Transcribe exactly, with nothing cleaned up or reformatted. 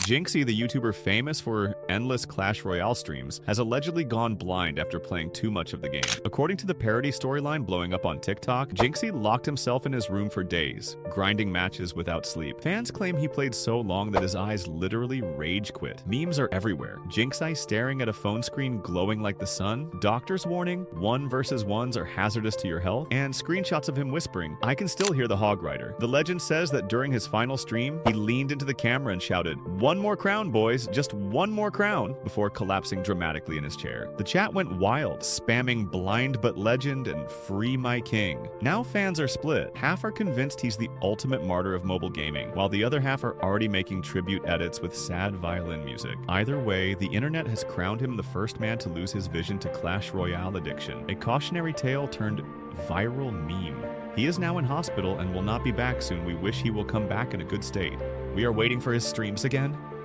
Jinxie, the YouTuber famous for endless Clash Royale streams, has allegedly gone blind after playing too much of the game. According to the parody storyline blowing up on TikTok, Jinxie locked himself in his room for days, grinding matches without sleep. Fans claim he played so long that his eyes literally rage quit. Memes are everywhere. Jinxie staring at a phone screen glowing like the sun, doctors warning one versus ones are hazardous to your health, and screenshots of him whispering, "I can still hear the Hog Rider." The legend says that during his final stream, he leaned into the camera and shouted, "One more crown, boys, just one more crown," before collapsing dramatically in his chair. The chat went wild, spamming "blind but legend" and "free my king." Now fans are split. Half are convinced he's the ultimate martyr of mobile gaming, while the other half are already making tribute edits with sad violin music. Either way, the internet has crowned him the first man to lose his vision to Clash Royale addiction, a cautionary tale turned viral meme. He is now in hospital and will not be back soon. We wish he will come back in a good state. We are waiting for his streams again.